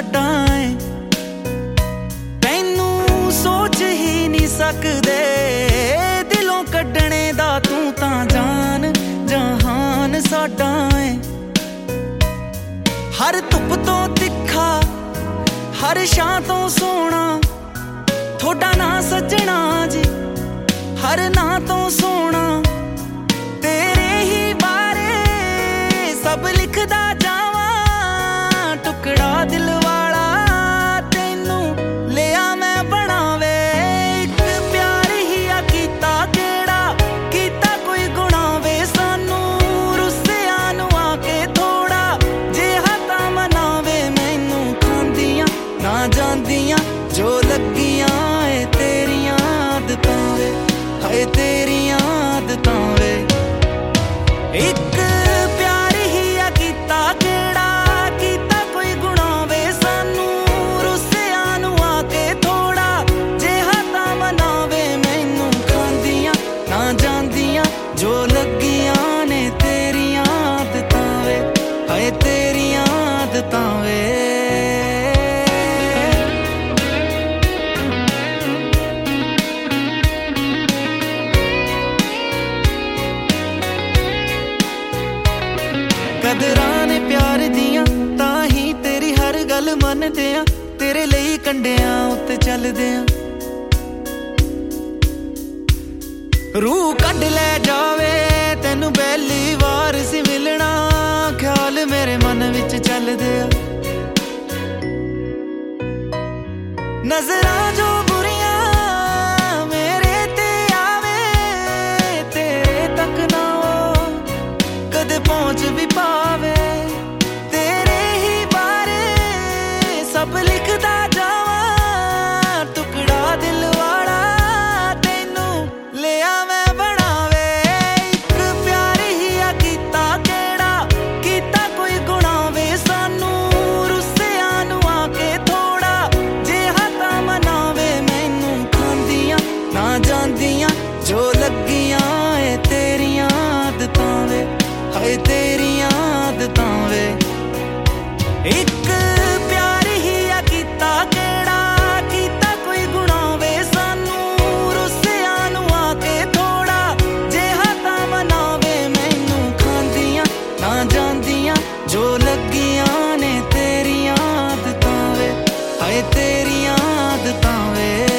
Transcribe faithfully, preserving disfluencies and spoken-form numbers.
ਸਾਡਾ ਏ, ਤੈਨੂੰ ਸੋਚ ਹੀ ਨਹੀਂ ਸਕਦੇ ਦਿਲੋਂ ਕੱਢਣੇ ਦਾ ਤੂੰ ਤਾਂ ਜਾਨ ਜਹਾਨ ਸਾਡਾ ਏ। ਹਰ ਧੁੱਪ ਤੋਂ ਤਿੱਖਾ ਹਰ ਛਾਂ ਤੋਂ ਸੋਹਣਾ ਥੋੜਾ ਨਾਂ ਸੱਜਣਾ ਜੀ, ਹਰ ਨਾਂ ਤੋਂ ਸੋਹਣਾ ਤੇਰੇ ਹੀ ਬਾਰੇ ਸਭ ਲਿਖਦਾ ਜਾਵਾਂ। ਟੁਕੜਾ ਦਿਲ ਵਾਲਾ ਤੈਨੂੰ ਲਿਆ ਮੈਂ ਬਣਾਵੇ, ਇੱਕ ਪਿਆਰ ਹੀ ਆ ਕੀਤਾ ਕਿਹੜਾ ਕੀਤਾ ਕੋਈ ਗੁਨਾਹ ਵੇ ਸਾਨੂੰ। ਰੁੱਸਿਆਂ ਨੂੰ ਆ ਕੇ ਥੋੜਾ ਜਿਹਾ ਤਾਂ ਮਨਾਵੇ, ਮੈਨੂੰ ਖਾਂਦੀਆਂ ਨਾ ਜਾਂਦੀਆਂ ਜੋ ਲੱਗੀਆਂ ਏ ਤੇਰੀਆਂ ਆਦਤਾਂ ਵੇ, ਹਾਏ ਤੇਰੀਆਂ ਆਦਤਾਂ ਵੇ। ਇੱਕ ਪਿਆਰ ਹੀ ਆ ਕੀਤਾ ਕਿਹੜਾ ਕੀਤਾ ਕੋਈ ਗੁਨਾਹ ਵੇ ਸਾਨੂੰ। ਰੁੱਸਿਆਂ ਨੂੰ ਆ ਕੇ ਥੋੜਾ ਜਿਹਾ ਤਾਂ ਮਨਾਵੇ, ਮੈਨੂੰ ਖਾਂਦੀਆਂ ਨਾ ਜਾਂਦੀਆਂ ਜੋ ਲੱਗੀਆਂ ਨੇ ਤੇਰੀਆਂ ਆਦਤਾਂ ਵੇ, ਹਾਏ ਤੇਰੀਆਂ ਆਦਤਾਂ ਵੇ। ਕਦਰਾਂ ਨੇ ਪਿਆਰ ਦੀਆਂ ਤਾਂ ਹੀ ਤੇਰੀ ਹਰ ਗੱਲ ਮੰਨਦੇ ਆ, ਤੇਰੇ ਲਈ ਕੰਡਿਆਂ ਉੱਤੇ ਚੱਲਦੇ ਆ। ਰੂਹ ਕੱਢ ਲੈ ਜਾਵੇ ਤੈਨੂੰ ਪਹਿਲੀ ਵਾਰ ਸੀ ਮਿਲਣਾ, ਖਿਆਲ ਮੇਰੇ ਮਨ ਵਿੱਚ ਚੱਲਦੇ ਆ। ਨਜ਼ਰਾਂ ਜੋ ਬੁਰੀਆਂ ਮੇਰੇ ਤੇ ਆਵੇ ਤੇਰੇ ਤੱਕ ਨਾ ਉਹ ਕਦੇ ਪਹੁੰਚ ਵੀ ਪਾਵੇ। ਤੇਰੇ ਹੀ ਬਾਰੇ ਸਭ ਲਿਖਦਾ ਜਾਵਾਂ, ਟੁਕੜਾ ਦਿਲ ਵਾਲਾ ਤੈਨੂੰ ਲਿਆ ਮੈਂ ਬਣਾਵੇ। ਇੱਕ ਪਿਆਰ ਹੀ ਆ ਕੀਤਾ ਕਿਹੜਾ ਕੀਤਾ ਕੋਈ ਗੁਨਾਹ ਵੇ ਸਾਨੂੰ। ਰੁੱਸਿਆਂ ਨੂੰ ਆ ਕੇ ਥੋੜਾ ਜਿਹਾ ਤਾਂ ਮਨਾਵੇ, ਮੈਨੂੰ ਖਾਂਦੀਆਂ ਨਾ ਜਾਂਦੀਆਂ ਜੋ ਲੱਗੀਆਂ ਏ ਤੇਰੀਆਂ ਆਦਤਾਂ ਵੇ, ਹਾਏ ਤੇਰੀਆਂ ਆਦਤਾਂ ਵੇ। ਇੱਕ ਪਿਆਰ ਹੀ ਆ ਕੀਤਾ ਕਿਹੜਾ ਕੀਤਾ ਕੋਈ ਗੁਨਾਹ ਵੇ ਸਾਨੂੰ। ਰੁੱਸਿਆਂ ਨੂੰ ਆ ਕੇ ਥੋੜਾ ਜਿਹਾ ਤਾਂ ਮਨਾਵੇ, ਮੈਨੂੰ ਖਾਂਦੀਆਂ ਨਾ ਜਾਂਦੀਆਂ ਜੋ ਲੱਗੀਆਂ ਨੇ ਤੇਰੀਆਂ ਆਦਤਾਂ ਵੇ, ਹਾਏ ਤੇਰੀਆਂ ਆਦਤਾਂ ਵੇ।